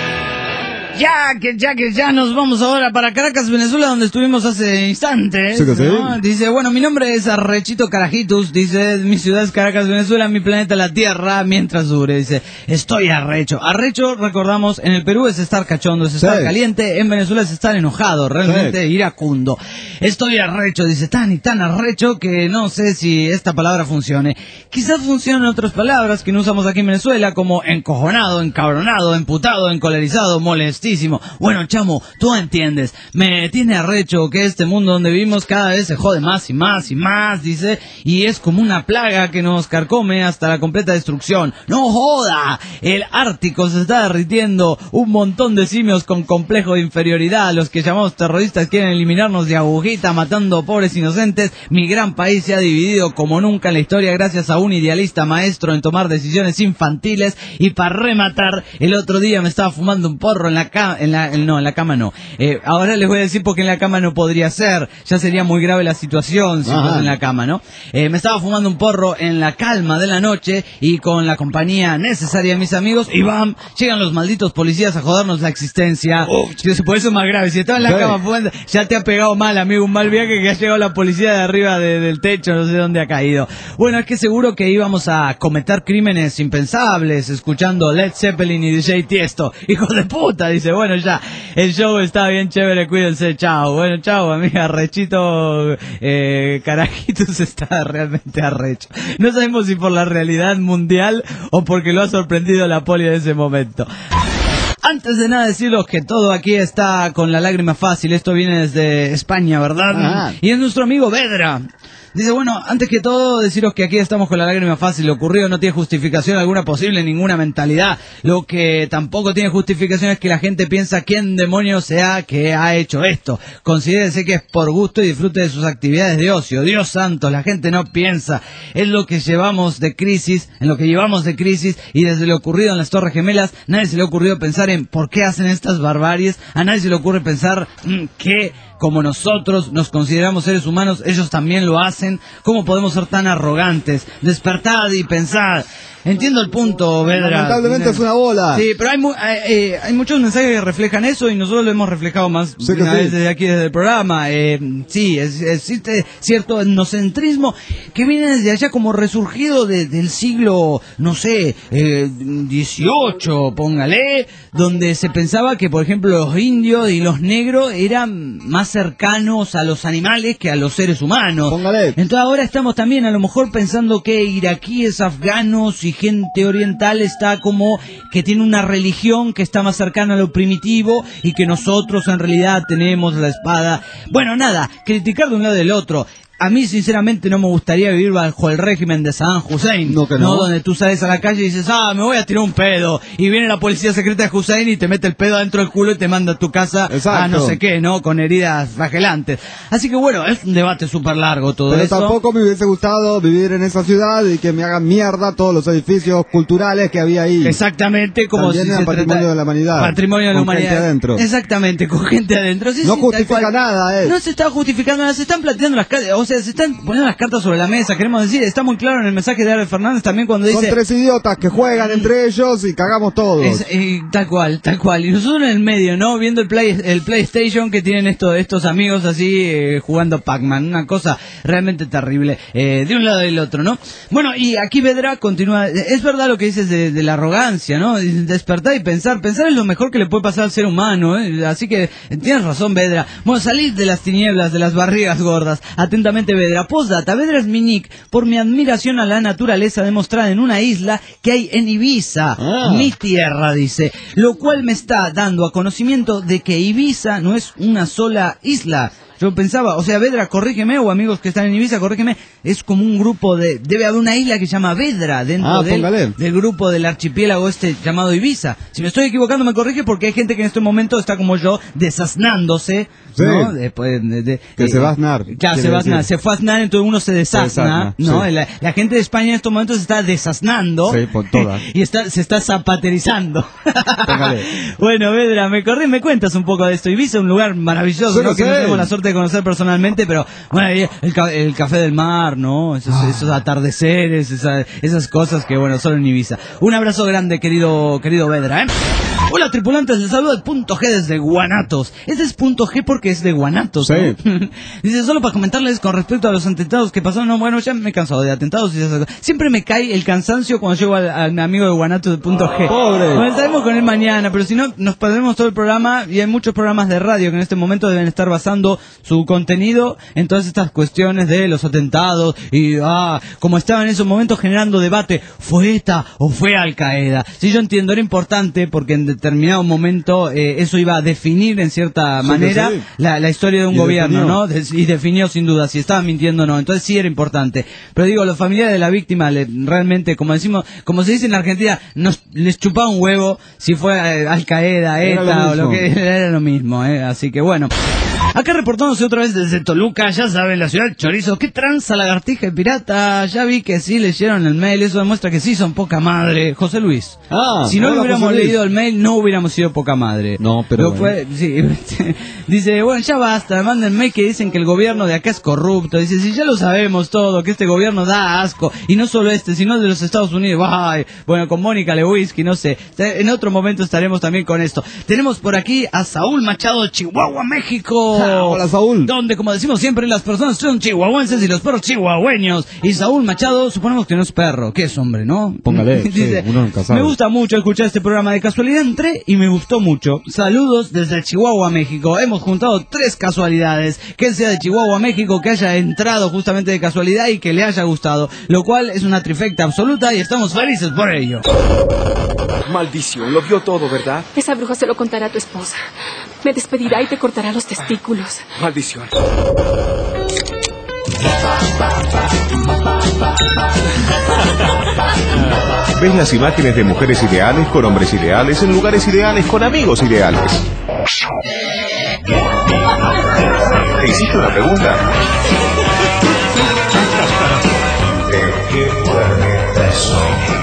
Ya nos vamos ahora para Caracas, Venezuela, donde estuvimos hace instantes. Sí que sí. ¿No? Dice, bueno, mi nombre es Arrechito Carajitus, dice, mi ciudad es Caracas, Venezuela, mi planeta la Tierra, mientras dure. Dice, estoy arrecho. Arrecho, recordamos, en el Perú es estar cachondo, es estar caliente, en Venezuela es estar enojado, realmente iracundo. Estoy arrecho, dice, tan y tan arrecho que no sé si esta palabra funcione. Quizás funcionen otras palabras que no usamos aquí en Venezuela, como encojonado, encabronado, emputado, encolerizado, molestísimo. Bueno, chamo, tú entiendes. Me tiene arrecho que este mundo donde vivimos cada vez se jode más y más y más, dice, y es como una plaga que nos carcome hasta la completa destrucción. ¡No joda! El Ártico se está derritiendo. Un montón de simios con complejo de inferioridad, los que llamamos terroristas, quieren eliminarnos de agujita, matando pobres inocentes. Mi gran país se ha dividido como nunca en la historia gracias a un idealista maestro en tomar decisiones infantiles. Y para rematar, el otro día me estaba fumando un porro en la cama, en la cama no. Ahora les voy a decir porque en la cama no podría ser, ya sería muy grave la situación si fuese en la cama, ¿no? Me estaba fumando un porro en la calma de la noche y con la compañía necesaria de mis amigos y ¡bam! Llegan los malditos policías a jodernos la existencia. Por eso es más grave, si estás en la cama fumando, ya te ha pegado mal, amigo, un mal viaje que ha llegado la policía de arriba del techo, no sé dónde ha caído. Bueno, es que seguro que íbamos a cometer crímenes impensables escuchando Led Zeppelin y DJ Tiesto. Hijo de puta, dice, bueno, ya, el show está bien chévere, cuídense, chao. Bueno, chao, amiga, Arrechito Carajitos está realmente arrecho. No sabemos si por la realidad mundial o porque lo ha sorprendido la poli en ese momento. Antes de nada deciros que todo aquí está con la lágrima fácil, esto viene desde España, ¿verdad? Y es nuestro amigo Vedra. Dice, bueno, antes que todo, deciros que aquí estamos con la lágrima fácil. Lo ocurrido no tiene justificación alguna posible, ninguna mentalidad. Lo que tampoco tiene justificación es que la gente piensa quién demonios sea que ha hecho esto. Considérese que es por gusto y disfrute de sus actividades de ocio. Dios santo, la gente no piensa. Es lo que llevamos de crisis, en lo que llevamos de crisis, y desde lo ocurrido en las Torres Gemelas, nadie se le ha ocurrido pensar en por qué hacen estas barbaries. A nadie se le ocurre pensar que como nosotros nos consideramos seres humanos, ellos también lo hacen. ¿Cómo podemos ser tan arrogantes? Despertad y pensad. Entiendo el punto, Vedra. Lamentablemente es una bola. Sí, pero hay muchos mensajes que reflejan eso y nosotros lo hemos reflejado más una vez desde aquí, desde el programa. Sí, existe cierto etnocentrismo que viene desde allá como resurgido del siglo, no sé, 18, póngale, donde se pensaba que, por ejemplo, los indios y los negros eran más cercanos a los animales que a los seres humanos. Póngale. Entonces ahora estamos también a lo mejor pensando que iraquíes, afganos y gente oriental está como que tiene una religión que está más cercana a lo primitivo y que nosotros en realidad tenemos la espada. Bueno, nada, criticar de un lado y del otro. a mí sinceramente no me gustaría vivir bajo el régimen de Saddam Hussein, No, que no. donde tú sales a la calle y dices, me voy a tirar un pedo, y viene la policía secreta de Hussein y te mete el pedo adentro del culo y te manda a tu casa a no sé qué, ¿no? Con heridas flagelantes. Así que bueno, es un debate súper largo todo Pero eso. tampoco me hubiese gustado vivir en esa ciudad y que me hagan mierda todos los edificios culturales que había ahí. Exactamente, como También si era se patrimonio trata de la humanidad. Patrimonio de la Con humanidad. gente adentro. Exactamente, con gente adentro. Sí, No sí, justifica tal cual. nada, No se está justificando nada, se están planteando las cartas, o sea, se están poniendo las cartas sobre la mesa, queremos decir, está muy claro en el mensaje de Albert Fernández también cuando Son dice... 3 idiotas que juegan entre ellos y cagamos todos. Tal cual. Y nosotros en el medio, ¿no? Viendo el PlayStation que tienen estos amigos así jugando Pac-Man. Una cosa realmente terrible. De un lado y del otro, ¿no? Bueno, y aquí Vedra continúa. Es verdad lo que dices de la arrogancia, ¿no? Despertar y pensar. Pensar es lo mejor que le puede pasar al ser humano, ¿eh? Así que tienes razón, Vedra. Bueno, salid de las tinieblas, de las barrigas gordas. Atentamente, Vedra. Postdata. Vedra es mi nick por mi admiración a la naturaleza demostrada en una isla que hay en Ibiza. Mi tierra, dice. Lo cual me está dando a conocimiento de que Ibiza no es una sola isla. Yo pensaba, o sea, Vedra, corrígeme, o amigos que están en Ibiza, corrígeme, es como un grupo debe haber una isla que se llama Vedra dentro del grupo del archipiélago llamado Ibiza. Si me estoy equivocando me corrige porque hay gente que en este momento está como yo desasnándose, ¿no? Después se va a asnar. Claro, se va a asnar, se fue a asnar, entonces uno se desasna, ¿no? Sí. La gente de España en estos momentos se está desasnando. Sí, por todas. Y se está zapaterizando. Bueno, Vedra, me cuentas un poco de esto. Ibiza es un lugar maravilloso, ¿no? Que no tenemos la suerte de conocer personalmente, pero bueno, el café del mar, ¿no? Esos atardeceres, esas cosas que bueno, solo en Ibiza. Un abrazo grande, querido Vedra, ¿eh? Hola tripulantes, les saludo el punto G desde Guanatos. Este es punto G porque es de Guanatos, ¿no? Sí. Dice, solo para comentarles con respecto a los atentados que pasaron, no, bueno, ya me he cansado de atentados y esas cosas. Siempre me cae el cansancio cuando llego al amigo de Guanatos de punto G. Pobre. Bueno, estaremos con él mañana, pero si no, nos perdemos todo el programa y hay muchos programas de radio que en este momento deben estar basando su contenido en todas estas cuestiones de los atentados y, como estaba en esos momentos generando debate, ¿fue ETA o fue Al Qaeda? Sí, yo entiendo, era importante porque en determinado momento eso iba a definir en cierta manera la historia de un gobierno, ¿no? Y definió sin duda si estaba mintiendo o no. Entonces sí era importante. Pero digo, los familiares de la víctima realmente, como se dice en Argentina, les chupaba un huevo si fue Al Qaeda, ETA o lo que era lo mismo, ¿eh? Así que bueno. Acá reportándose otra vez desde Toluca, ya saben, la ciudad del chorizo. ¿Qué tranza, lagartija y pirata? Ya vi que sí leyeron el mail, eso demuestra que sí son poca madre. José Luis. Si no le hubiéramos leído el mail, no hubiéramos sido poca madre. No, pero dice, bueno, ya basta, manden mail que dicen que el gobierno de acá es corrupto. Dice, si ya lo sabemos todo, que este gobierno da asco. Y no solo sino de los Estados Unidos. Ay, bueno, con Mónica Lewinsky, no sé. En otro momento estaremos también con esto. Tenemos por aquí a Saúl Machado de Chihuahua, México. Hola, Saúl. Donde, como decimos siempre, las personas son chihuahuenses y los perros chihuahueños. Y Saúl Machado, suponemos que no es perro, que es hombre, ¿no? Póngale, dice, uno nunca sabe. Me gusta mucho escuchar este programa. De casualidad entré y me gustó mucho. Saludos desde Chihuahua, México. Hemos juntado 3 casualidades. Que él sea de Chihuahua, México, que haya entrado justamente de casualidad y que le haya gustado. Lo cual es una trifecta absoluta y estamos felices por ello. Maldición, lo vio todo, ¿verdad? Esa bruja se lo contará a tu esposa. Me despedirá y te cortará los testículos. Maldición. ¿Ves las imágenes de mujeres ideales con hombres ideales en lugares ideales con amigos ideales? ¿Te hiciste una pregunta? ¿De qué planeta soy?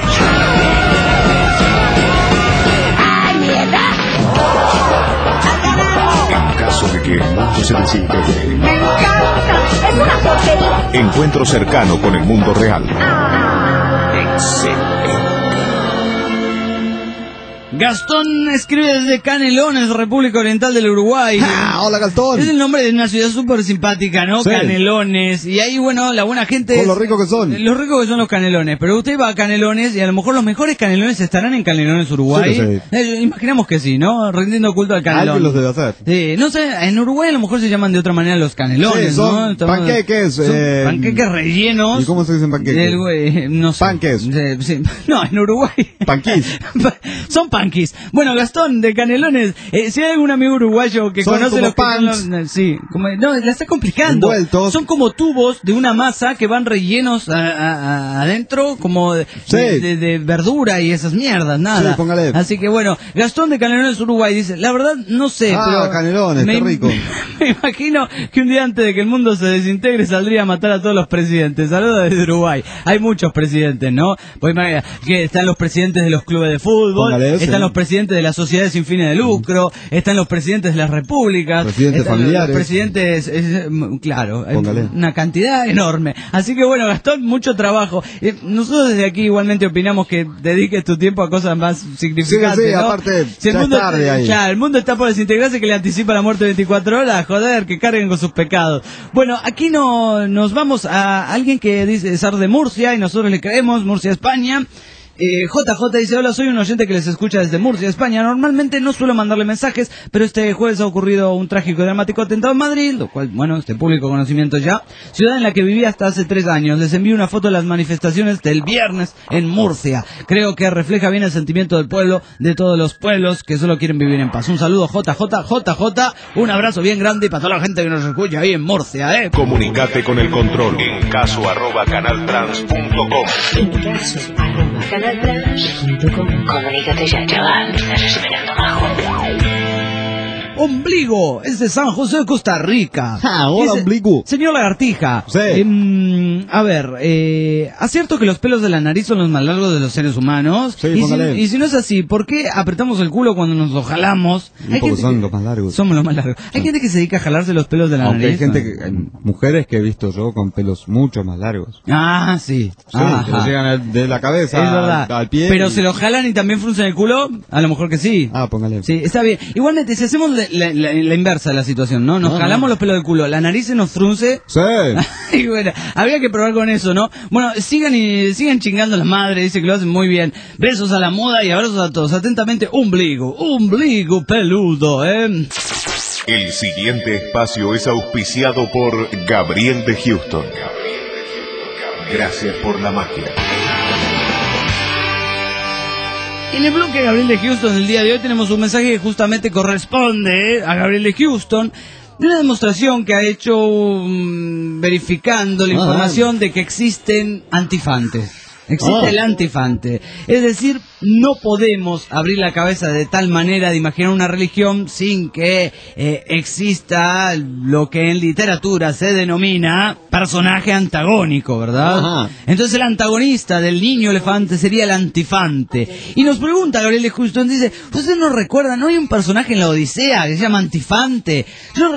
En caso de que el mundo se desintegre. ¡Me encanta! ¡Es una porquería! Encuentro cercano con el mundo real. Excelente. Gastón escribe desde Canelones, República Oriental del Uruguay. Hola, Gastón. Es el nombre de una ciudad súper simpática, ¿no? Sí. Canelones. Y ahí, bueno, la buena gente... Con lo ricos que son. Los ricos que son los Canelones. Pero usted va a Canelones y a lo mejor los mejores Canelones estarán en Canelones, Uruguay. Sí. Imaginamos que sí, ¿no? Rindiendo culto al canelón. Alguien los debe hacer. Sí, no sé, en Uruguay a lo mejor se llaman de otra manera los canelones, Sí, son ¿no? panqueques. Son panqueques rellenos. ¿Y cómo se dicen panqueques? No sé. Panques. Sí. No, en Uruguay. Panquís. Son panqués. punkies. Bueno, Gastón de Canelones, si hay algún amigo uruguayo que Son conoce como los que pants. son los- sí, como, no, la está complicando. Envueltos. Son como tubos de una masa que van rellenos adentro como Sí. de verdura y esas mierdas, nada. Sí, póngale. Así que bueno, Gastón de Canelones, Uruguay, dice, la verdad no sé, pero Canelones, qué rico. me imagino que un día antes de que el mundo se desintegre saldría a matar a todos los presidentes. Saludos desde Uruguay. Hay muchos presidentes, ¿no? Pues imagina que están los presidentes de los clubes de fútbol, Póngale ese. están los presidentes de las sociedades sin fines de lucro, están los presidentes de las repúblicas, Presidentes están familiares. los presidentes, claro, Póngale. una cantidad enorme. Así que bueno, Gastón, mucho trabajo. Nosotros desde aquí igualmente opinamos que dediques tu tiempo a cosas más significantes, Sí, ¿no? aparte, Si el ya mundo, es tarde ahí. ya, el mundo está por desintegrarse, que le anticipa la muerte 24 horas, joder, que carguen con sus pecados. Bueno, aquí nos vamos a alguien que dice ser de Murcia y nosotros le creemos, Murcia, España. JJ dice, hola, soy un oyente que les escucha desde Murcia, España. Normalmente no suelo mandarle mensajes, pero este jueves ha ocurrido un trágico y dramático atentado en Madrid, lo cual, bueno, este público conocimiento ya. Ciudad en la que viví hasta hace 3 años. Les envío una foto de las manifestaciones del viernes en Murcia. Creo que refleja bien el sentimiento del pueblo, de todos los pueblos que solo quieren vivir en paz. Un saludo, JJ, un abrazo bien grande y para toda la gente que nos escucha ahí en Murcia, ¿eh? Comunicate con el control en caso@canaltrans.com. Canaltrans.com. Comunícate ya, chaval. Estás esperando abajo. Ombligo, es de San José de Costa Rica. Hola, Dice, Ombligo. Señor Lagartija. Sí. A ver, ¿acierto que los pelos de la nariz son los más largos de los seres humanos? Sí, y, póngale. y si no es así, ¿por qué apretamos el culo cuando nos lo jalamos? Porque son los más largos. Somos los más largos. Hay gente que se dedica a jalarse los pelos de la Aunque nariz. hay gente hay mujeres que he visto yo con pelos mucho más largos. Ah, sí. Sí, que le llegan de la cabeza Es verdad. al pie. Pero y- se lo jalan y también fruncen el culo, a lo mejor que sí. Póngale. Sí, está bien. Igualmente, si hacemos la inversa de la situación, ¿no? Nos jalamos los pelos del culo, la nariz se nos frunce. Sí. Y bueno, había que probar con eso, ¿no? Bueno, sigan chingando a las madres, dice que lo hacen muy bien. Besos a la moda y abrazos a todos. Atentamente, ombligo peludo, ¿eh? El siguiente espacio es auspiciado por Gabriel de Houston. Gracias por la magia. En el bloque de Gabriel de Houston del día de hoy tenemos un mensaje que justamente corresponde a Gabriel de Houston, de una demostración que ha hecho verificando la información de que existen antifantes. Existe el antifante. Es decir, no podemos abrir la cabeza de tal manera de imaginar una religión sin que exista lo que en literatura se denomina personaje antagónico, ¿verdad? Ajá. Entonces el antagonista del niño elefante sería el antifante. Y nos pregunta Gabriel de Houston, dice, ¿usted no recuerda? ¿No hay un personaje en la Odisea que se llama Antifante?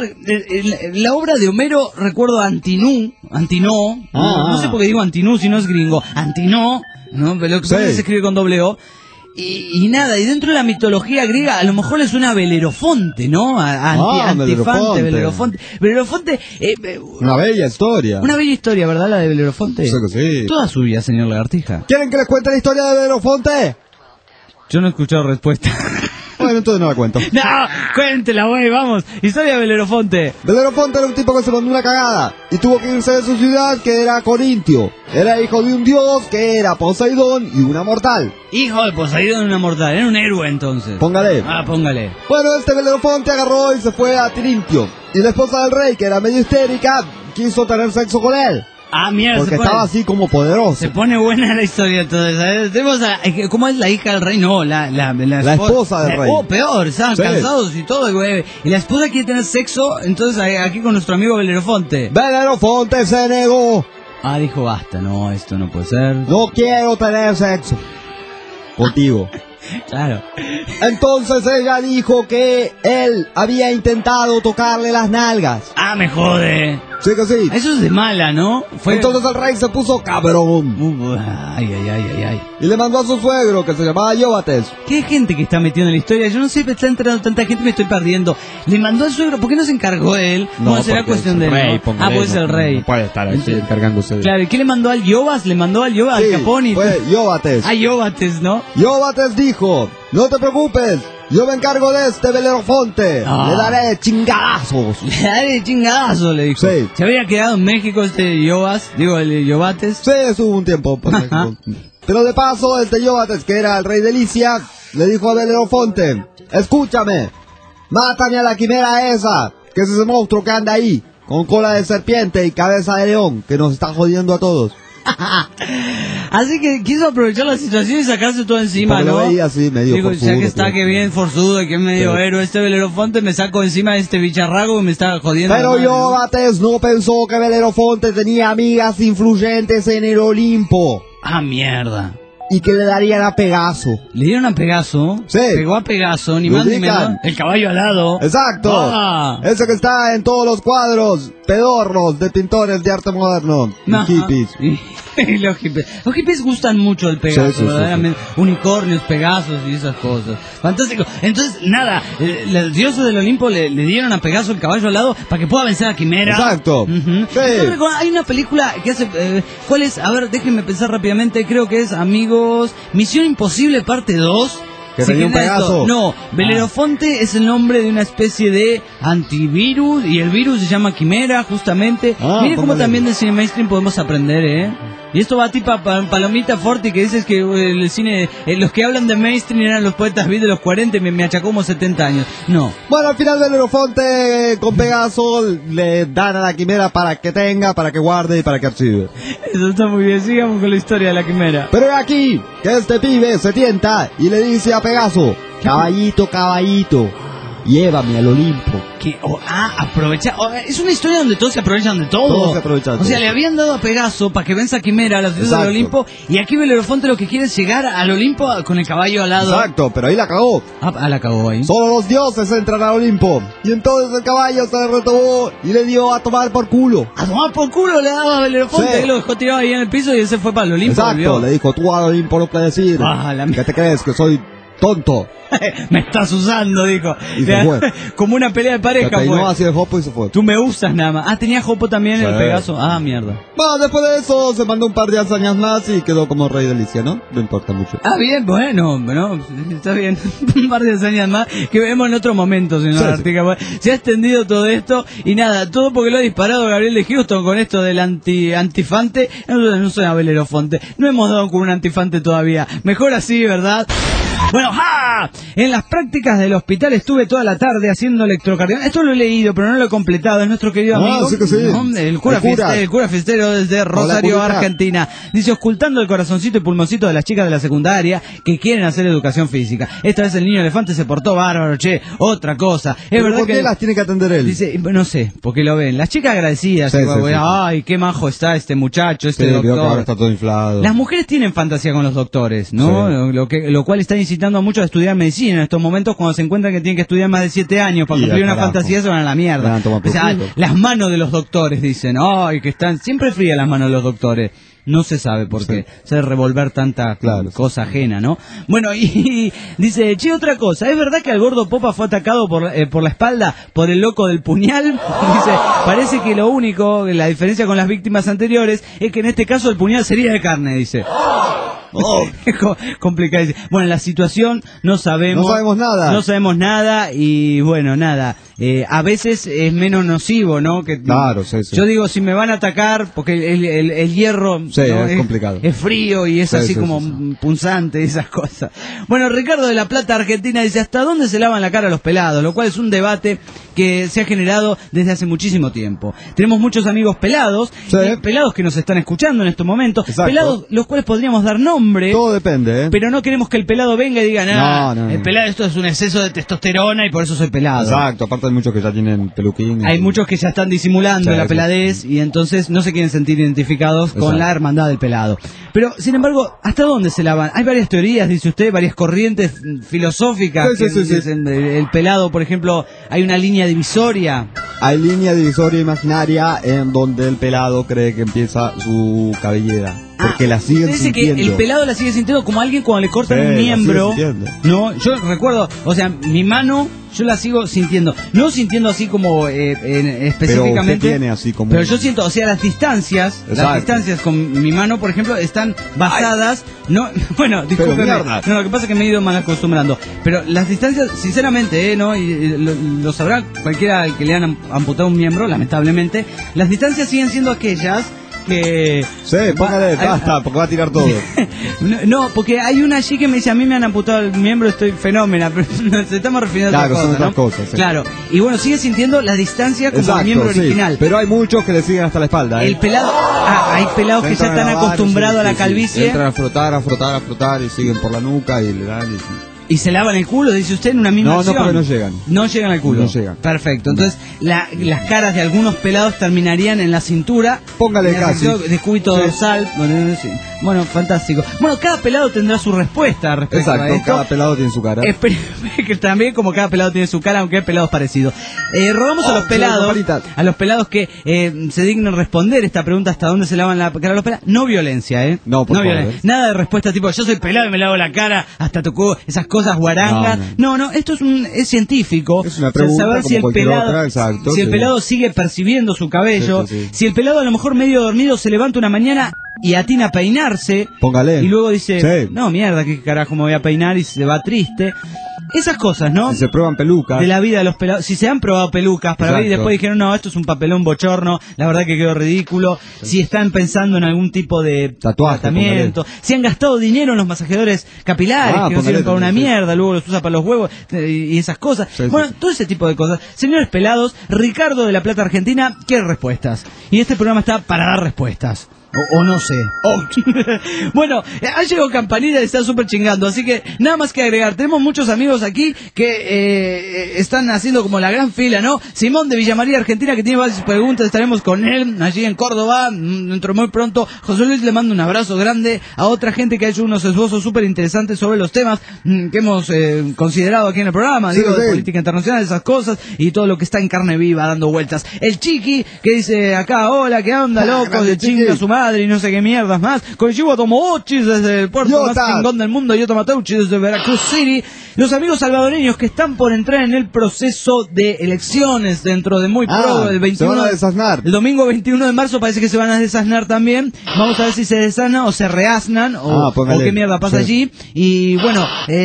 La obra de Homero recuerdo a Antinó, no sé por qué digo Antinú si no es gringo, Antinó, ¿no? Pero lo que pasa es que se escribe con doble O. Y nada, y dentro de la mitología griega a lo mejor le suena a Belerofonte, ¿no? Antifante, Belerofonte. Belerofonte, Una bella historia. una bella historia, ¿verdad? La de Belerofonte. Sí que sí. Toda suya, señor Lagartija. ¿Quieren que les cuente la historia de Belerofonte? Yo no he escuchado respuesta. Bueno, entonces no la cuento. No, cuéntela, güey, vamos. Historia de Belerofonte. Belerofonte era un tipo que se mandó una cagada y tuvo que irse de su ciudad, que era Corintio. Era hijo de un dios que era Poseidón y una mortal. Hijo de Poseidón, una mortal. Era un héroe entonces. Póngale. Póngale. Bueno, este Belerofonte agarró y se fue a Tirintio. Y la esposa del rey, que era medio histérica, quiso tener sexo con él. Mira, porque estaba así como poderoso. Se pone buena la historia entonces, ¿sabes? Tenemos ¿cómo es la hija del rey? No, la esposa del rey. Peor, estaban cansados y todo, güey. Y la esposa quiere tener sexo, entonces aquí con nuestro amigo Belerofonte. Belerofonte se negó. Dijo, basta, no, esto no puede ser. No quiero tener sexo contigo. Claro. Entonces ella dijo que él había intentado tocarle las nalgas. Me jode. Sí que sí. Eso es de mala, ¿no? Entonces el rey se puso cabrón. Ay. Y le mandó a su suegro, que se llamaba Yóbates. ¿Qué gente que está metiendo en la historia? Yo no sé, está entrando tanta gente, me estoy perdiendo. Le mandó al suegro, ¿por qué no se encargó él? No, será cuestión de él, ¿no? Pues el rey. No puede estar ahí encargándose. Claro, ¿y qué le mandó al Yobas? Le mandó al Yobas, al Caponi. Fue Yóbates. Yóbates, ¿no? Yóbates dijo, no te preocupes, yo me encargo de este Belerofonte. Le daré chingadazos. Le daré chingadazos, le dijo. Sí. ¿Se había quedado en México este Yobas? Digo, el Yobates. Sí, estuvo un tiempo por México. Pero de paso, este Yóbates, que era el rey de Licia, le dijo a Belerofonte: escúchame, mátame a la quimera esa, que es ese monstruo que anda ahí, con cola de serpiente y cabeza de león, que nos está jodiendo a todos. Así que quiso aprovechar la situación y sacarse todo encima, porque ¿no? lo veía así, medio digo, forzudo, ya que está, que bien forzudo, que es medio Sí. héroe este Belerofonte, me saco encima de este bicharraco que me está jodiendo. Pero la madre, ¿no? Jógates no pensó que Belerofonte tenía amigas influyentes en el Olimpo Ah, mierda. y que le darían a Pegaso. Le dieron a Pegaso. Sí. Pegó a Pegaso, ni Lo más ni ubican. menos. El caballo alado. Exacto. Ah. Ese que está en todos los cuadros pedorros de pintores de arte moderno y Ajá. hippies. Y los hippies. Los hippies gustan mucho el Pegaso, Sí, sí, sí, verdaderamente. Unicornios, Pegasos y esas cosas. Fantástico. Entonces, nada, los dioses del Olimpo le dieron a Pegaso el caballo alado para que pueda vencer a Quimera. Exacto. Ujú. Sí. Yo recuerdo, hay una película que hace... ¿cuál es? A ver, déjenme pensar rápidamente. Creo que es, amigos, Misión Imposible parte 2. Que ¿Se tenía un entiende esto? Pegaso. No, Belerofonte es el nombre de una especie de antivirus y el virus se llama Quimera, justamente. Ah, Mire cómo póngale. también del cine mainstream podemos aprender, ¿eh? Y esto va tipo Palomita Forti, que dices que el cine, los que hablan de mainstream eran los poetas beat de los 40 y me achacó como 70 años. No. Bueno, al final Belerofonte con Pegaso le dan a la quimera para que tenga, para que guarde y para que archive. Eso está muy bien, sigamos con la historia de la Quimera. Pero es aquí que este pibe se tienta y le dice a Pegaso: caballito, caballito, llévame al Olimpo. Aprovecha. Es una historia donde todos se aprovechan de todo. Todos se aprovechan de O sea, todo. le habían dado a Pegaso para que venza a Quimera, a los dioses del Exacto. Olimpo, y aquí Belerofonte lo que quiere es llegar al Olimpo con el caballo alado. Exacto, pero ahí la cagó. La cagó ahí. Solo los dioses entran al Olimpo. Y entonces el caballo se retomó y le dio a tomar por culo. A tomar por culo le daba a Belerofonte, Sí. y lo dejó tirado ahí en el piso y él se fue para el Olimpo. Exacto, volvió. le dijo: tú al Olimpo no puedes decir. ¿Qué te crees? Que soy tonto. Me estás usando, dijo. Y se fue. Como una pelea de Se pareja, peinó fue. hacia el jopo y se fue. Tú me usas nada más. Tenía Jopo también el Sí. Pegaso. Mierda. Bueno, después de eso se mandó un par de hazañas más y quedó como rey de Licia, ¿no? No importa mucho. Bien, bueno, está bien. Un par de hazañas más que vemos en otro momento, señor Sí, sí. Artica. Se ha extendido todo esto y nada, todo porque lo ha disparado Gabriel de Houston con esto del antifante. No suena Belerofonte. No hemos dado con un antifante todavía. Mejor así, ¿verdad? Bueno, ¡ja! En las prácticas del hospital estuve toda la tarde haciendo electrocardiograma. Esto lo he leído, pero no lo he completado. Es nuestro querido amigo, sí que sí. ¿no? el cura Fiestero desde Rosario, curita. Argentina. Dice, ocultando el corazoncito y pulmoncito de las chicas de la secundaria que quieren hacer educación física. Esta vez el niño elefante se portó bárbaro, che. Otra cosa. Es ¿Pero verdad por qué que... las tiene que atender él? Dice, no sé, porque lo ven. Las chicas agradecidas. Sí, igual, sí, sí. Ay, qué majo está este muchacho, este Sí, creo que ahora doctor. está todo inflado. Las mujeres tienen fantasía con los doctores, ¿no? Sí. Lo cual está incitando a muchos a estudiar medicina en estos momentos cuando se encuentran que tienen que estudiar más de 7 años para Y cumplir al una carajo. fantasía, se van a la mierda. Van a tomar por O sea, culo. las manos de los doctores, dicen, ay, que están siempre frías las manos de los doctores. No se sabe por qué. Se debe revolver tanta cosa ajena, ¿no? Bueno, y dice, che, otra cosa. ¿Es verdad que al gordo Popa fue atacado por la espalda por el loco del puñal? Dice, parece que lo único, la diferencia con las víctimas anteriores, es que en este caso el puñal sería de carne, dice. Complicado. Bueno, la situación no sabemos. No sabemos nada. No sabemos nada y bueno, nada. A veces es menos nocivo, ¿no? Que, Claro, sí, sí. Yo digo, si me van a atacar, porque el hierro Sí, ¿no? es complicado. Es frío y es Sí, así sí, como sí, punzante y esas cosas. Bueno, Ricardo de La Plata, Argentina, dice, ¿hasta dónde se lavan la cara los pelados? Lo cual es un debate que se ha generado desde hace muchísimo tiempo. Tenemos muchos amigos pelados, Sí. pelados que nos están escuchando en estos momentos, Exacto. pelados los cuales podríamos dar nombre. Todo depende, ¿eh? Pero no queremos que el pelado venga y diga, nada, No. el pelado esto es un exceso de testosterona y por eso soy pelado. Exacto, aparte hay muchos que ya tienen peluquín. Hay muchos que ya están disimulando Sí, la sí. peladez y entonces no se quieren sentir identificados con Exacto. la hermandad del pelado. Pero, sin embargo, ¿hasta dónde se lavan? Hay varias teorías, dice usted, varias corrientes filosóficas. Sí, que sí, sí, sí. dicen, el pelado, por ejemplo, hay una línea divisoria. Hay línea divisoria imaginaria en donde el pelado cree que empieza su cabellera. Porque la siguen Dice sintiendo. que el pelado la sigue sintiendo como alguien cuando le cortan Sí, un la miembro. sigue sintiendo. No, yo recuerdo, o sea, mi mano, yo la sigo sintiendo. No sintiendo así como específicamente. Pero usted tiene así como... Pero yo siento, o sea, las distancias con mi mano, por ejemplo, están basadas, no, bueno, discúlpeme, mierda. no, lo que pasa es que me he ido mal acostumbrando, pero las distancias, sinceramente, ¿no? Y lo sabrá cualquiera al que le han amputado un miembro, lamentablemente, las distancias siguen siendo aquellas que... Sí, póngale, basta, porque va a tirar todo. No, porque hay una allí que me dice, a mí me han amputado el miembro, estoy fenómena, pero nos estamos refiriendo a otras cosas, ¿no? Claro, y bueno, sigue sintiendo la distancia como el miembro original. Pero hay muchos que le siguen hasta la espalda. El pelado, hay pelados que ya están acostumbrados a la calvicie. Entran a frotar y siguen por la nuca y le dan... Y se lavan el culo, dice usted, en una misma acción. No, porque no llegan. No llegan al culo. No llegan. Perfecto. Entonces, las caras de algunos pelados terminarían en la cintura. Póngale casi. De cúbito dorsal. Bueno, fantástico. Bueno, cada pelado tendrá su respuesta respecto a esto. Cada pelado tiene su cara. Que también como cada pelado tiene su cara, aunque hay pelados parecidos. Rogamos a los pelados que se dignen responder esta pregunta, ¿hasta dónde se lavan la cara los pelados? No violencia, No, por favor. Violencia. Nada de respuesta tipo, yo soy pelado y me lavo la cara hasta tu culo, esas cosas guarangas. No, esto es científico. Es una pregunta, saber si el pelado, el pelado sigue percibiendo su cabello, si el pelado a lo mejor medio dormido se levanta una mañana y atina a peinarse. Póngale. Y luego dice, no, mierda, qué carajo me voy a peinar, y se va triste. Esas cosas, ¿no? Si se prueban pelucas. De la vida de los pelados. Si se han probado pelucas para ver y después dijeron, no, esto es un papelón bochorno, la verdad que quedó ridículo. Si están pensando en algún tipo de tratamiento. Si han gastado dinero en los masajeadores capilares, que no sirven para una mierda, luego los usa para los huevos y esas cosas. Bueno, todo ese tipo de cosas. Señores pelados, Ricardo de La Plata, Argentina, quiere respuestas. Y este programa está para dar respuestas. O no sé. Bueno, ha llegado Campanilla y está súper chingando, así que nada más que agregar. Tenemos muchos amigos aquí que están haciendo como la gran fila, ¿no? Simón de Villa María, Argentina, que tiene varias preguntas, estaremos con él allí en Córdoba dentro muy pronto. José Luis le manda un abrazo grande a otra gente que ha hecho unos esbozos súper interesantes sobre los temas que hemos considerado aquí en el programa, de política internacional, esas cosas, y todo lo que está en carne viva dando vueltas. El Chiqui, que dice acá, hola, ¿qué onda, locos? De chinga su madre y no sé qué mierdas más. Konnichiwa Tomochi desde el puerto más chingón del mundo, Yoto Mateuchi desde Veracruz City. Los amigos salvadoreños que están por entrar en el proceso de elecciones dentro de muy pronto, el 21, se van a desasnar. El domingo 21 de marzo parece que se van a desasnar también. Vamos a ver si se desasnan o se reasnan o qué mierda pasa allí. Y bueno,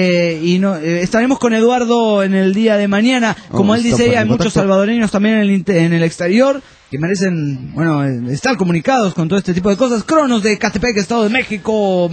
estaremos con Eduardo en el día de mañana. Como él dice, hay muchos salvadoreños también en el exterior que merecen, estar comunicados con todo este tipo de cosas. Cronos de Catepec, Estado de México.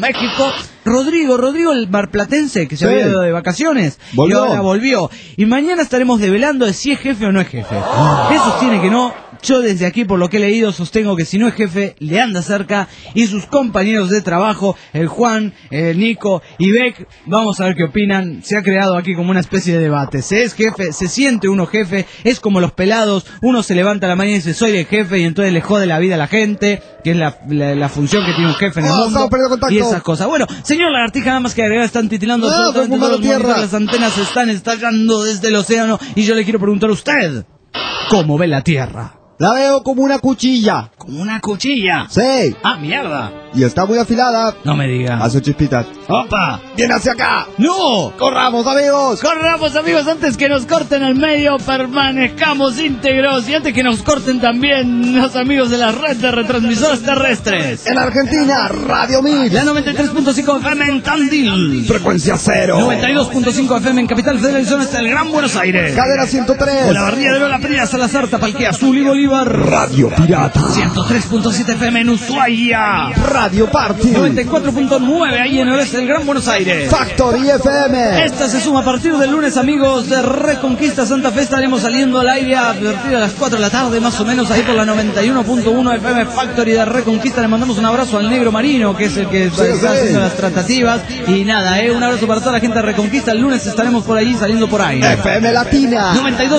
Rodrigo el marplatense, que se había ido de vacaciones. Y ahora volvió. Y mañana estaremos develando de si es jefe o no es jefe. Eso sostiene que no. Yo desde aquí, por lo que he leído, sostengo que si no es jefe, le anda cerca. Y sus compañeros de trabajo, el Juan, el Nico y Beck, vamos a ver qué opinan. Se ha creado aquí como una especie de debate. Se es jefe, se siente uno jefe, es como los pelados. Uno se levanta a la mañana y dice, soy el jefe, y entonces le jode la vida a la gente, que es la función que tiene un jefe en el mundo. Y esas cosas. Bueno, señor Lagartija, nada más que agregar, están titilando absolutamente todos los monitores, las antenas están estallando desde el océano, y yo le quiero preguntar a usted, ¿cómo ve la Tierra? La veo como una cuchilla. ¿Como una cuchilla? Sí. Ah, mierda. Y está muy afilada. No me diga. Hace chispitas. ¡Opa! ¡Viene hacia acá! ¡No! ¡Corramos, amigos! ¡Corramos, amigos! Antes que nos corten al medio, permanezcamos íntegros. Y antes que nos corten también los amigos de la red de retransmisores terrestres. En Argentina, Radio 1000. La 93.5 FM en Tandil. Frecuencia 0. 92.5 FM en Capital Federal, zona hasta el Gran Buenos Aires. Cadena 103. La Barría de Lola Pría, Salazar, Tapalqué, Azul y Bolívar. Radio Pirata. 103.7 FM en Ushuaia. Radio Party. 94.9 ahí en el oeste del Gran Buenos Aires. Factory FM. Esta se suma a partir del lunes, amigos de Reconquista Santa Fe. Estaremos saliendo al aire a partir de las 4 de la tarde, más o menos, ahí por la 91.1 FM Factory de Reconquista. Le mandamos un abrazo al Negro Marino, que es el que está haciendo las tratativas. Y nada, un abrazo para toda la gente de Reconquista. El lunes estaremos por allí, saliendo por ahí. FM Latina.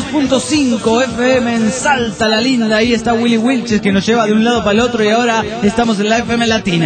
92.5 FM en Salta la Linda. Ahí está Willy Wilches, que nos lleva de un lado para el otro, y ahora estamos en la FM Latina.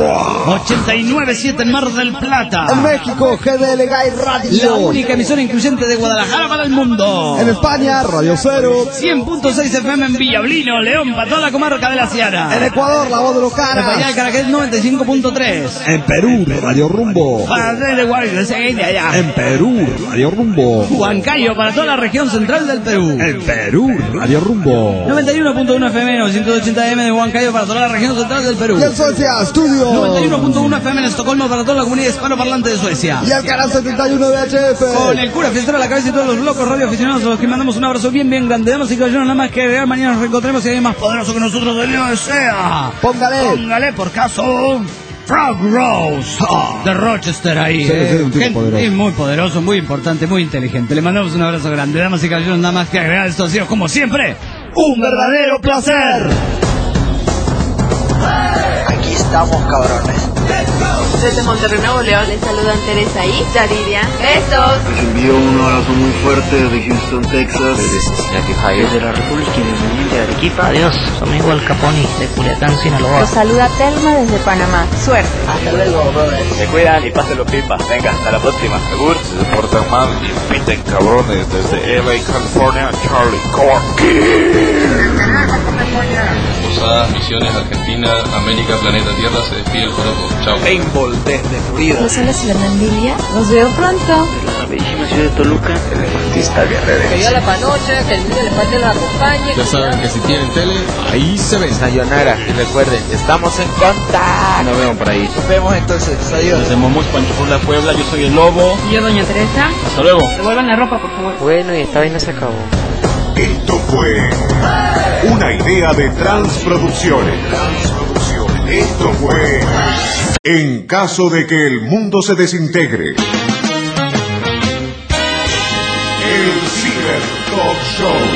89.7 en Mar del Plata. En México, GDL Gay Radio. La única emisora incluyente de Guadalajara para el mundo. En España, Radio Cero. 100.6 FM en Villablino, León, para toda la comarca de la Sierra. En Ecuador, La Voz de los Caras. Para allá, Caracas, 95.3. En Perú, Radio Rumbo. Para de allá. En Perú, Radio Rumbo. Huancayo, para toda la región central del Perú. En Perú, Radio Rumbo. 91.1 FM, 980 M de Huancayo, para toda la región central del Perú. Y en Suecia, Media Studio. 91.1 FM en Estocolmo para toda la comunidad hispanoparlante de Suecia. Y el canal 71 VHF. Con el cura fiestero a la cabeza y todos los locos radioaficionados a los que mandamos un abrazo bien grande. Damas y caballeros, nada más que agregar. Mañana nos reencontremos y hay más poderoso que nosotros del Dios desea. Póngale por caso Frog Rose de Rochester ahí. Sí, un tipo poderoso. Y muy poderoso, muy importante, muy inteligente. Le mandamos un abrazo grande. Damas y caballeros, nada más que agregar. Esto ha sido, como siempre, un verdadero placer. Aquí estamos, cabrones. Desde Monterrey, Nuevo León, les saludan Teresa y Yaridia. ¡Besos! Les envío un abrazo muy fuerte desde Houston, Texas. Desde Cincinnati, Ohio. Desde la República Independiente de Arequipa. Adiós, su amigo El Caponi de Culiacán, Sinaloa. Los saluda Telma desde Panamá. Suerte. Hasta luego, brothers. Se cuidan y pásenlo pipa. Venga, hasta la próxima. Segur. Se portan mal y piten cabrones desde LA, California. Charlie Corky. Posadas, Misiones, Argentina, América, Planeta Tierra, se despide el Joropo. Chao. Paintball desde Florida. Los hola Fernandilla. Nos veo pronto. De la bellísima ciudad de Toluca. El elefantista guerrero. Que yo la panocha, que el niño le falta la acompañe. Ya saben que si tienen tele, ahí se ven. Sayonara, y recuerden, estamos en contacto. Nos vemos por ahí. Nos vemos entonces. Adiós. Desde Momus, Panchula, Puebla, yo soy el Lobo. Y yo, doña Teresa. Hasta luego. Devuelvan la ropa, por favor. Bueno, y esta vaina se acabó. Esto fue una idea de Transproducciones. Esto fue En caso de que el mundo se desintegre. El Ciber Talk Show.